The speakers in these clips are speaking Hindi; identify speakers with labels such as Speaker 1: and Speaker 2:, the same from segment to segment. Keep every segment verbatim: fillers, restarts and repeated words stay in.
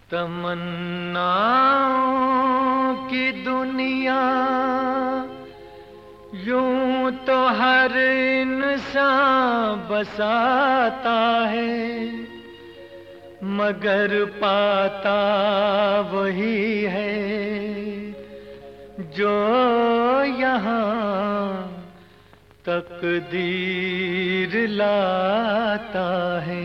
Speaker 1: तमन्नाओं की दुनिया यूं तो हर इंसान बसाता है, मगर पाता वही है जो यहाँ तकदीर लाता है।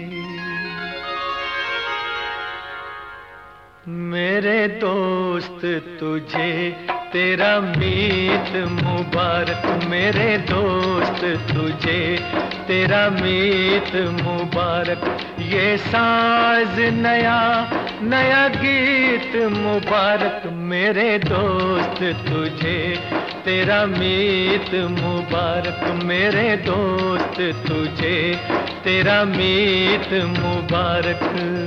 Speaker 1: मेरे दोस्त तुझे तेरा मीत मुबारक, मेरे दोस्त तुझे तेरा मीत मुबारक। ये साज नया नया गीत मुबारक, मेरे दोस्त तुझे तेरा मीत मुबारक, मेरे दोस्त तुझे तेरा मीत मुबारक।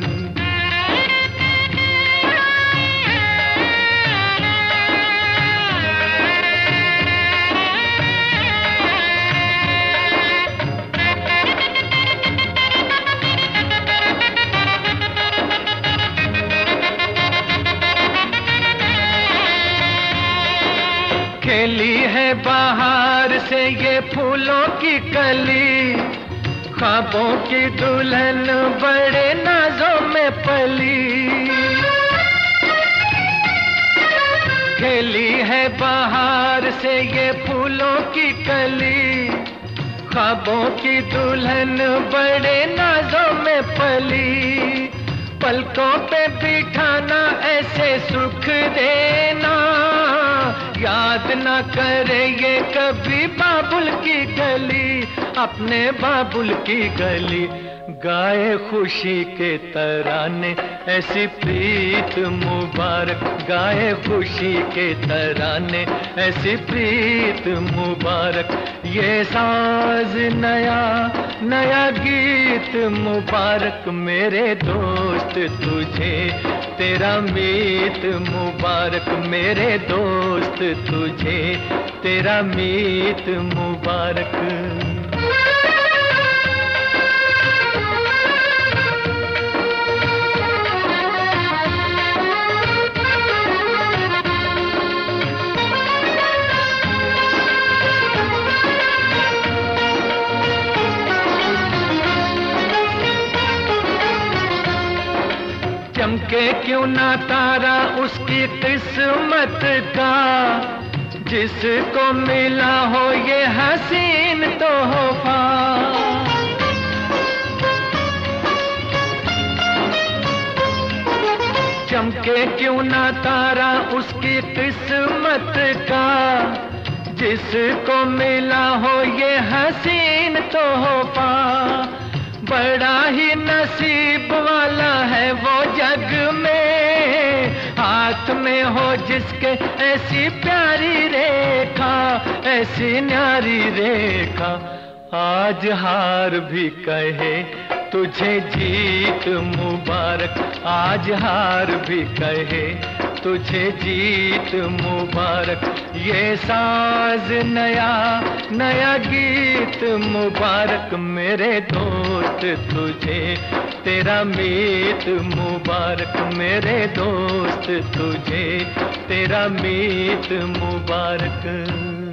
Speaker 1: खेली है बाहर से ये फूलों की कली, ख्वाबों की दुल्हन बड़े नाजों में पली। खेली है बाहर से ये फूलों की कली, ख्वाबों की दुल्हन बड़े नाजों में पली। पलकों पे बिठाना ऐसे सुख देना, याद न करे ये कभी बाबुल की गली, अपने बाबुल की गली। गाए खुशी के तराने ऐसी प्रीत मुबारक, गाए खुशी के तराने ऐसी प्रीत मुबारक। ये साज नया नया गीत मुबारक, मेरे दोस्त तुझे तेरा मीत मुबारक, मेरे दोस्त तुझे तेरा मीत मुबारक। चमके क्यों ना तारा उसकी किस्मत का, जिसको मिला हो ये हसीन तोहफा। चमके क्यों ना तारा उसकी किस्मत का, जिसको मिला हो ये हसीन तोहफा। बड़ा ही नसीब वाला है वो जग में, हाथ में हो जिसके ऐसी प्यारी रेखा, ऐसी न्यारी रेखा। आज हार भी कहे तुझे जीत मुबारक, आज हार भी कहे तुझे जीत मुबारक। ये साज नया नया गीत मुबारक, मेरे दोस्त तुझे तेरा मीत मुबारक, मेरे दोस्त तुझे तेरा मीत मुबारक।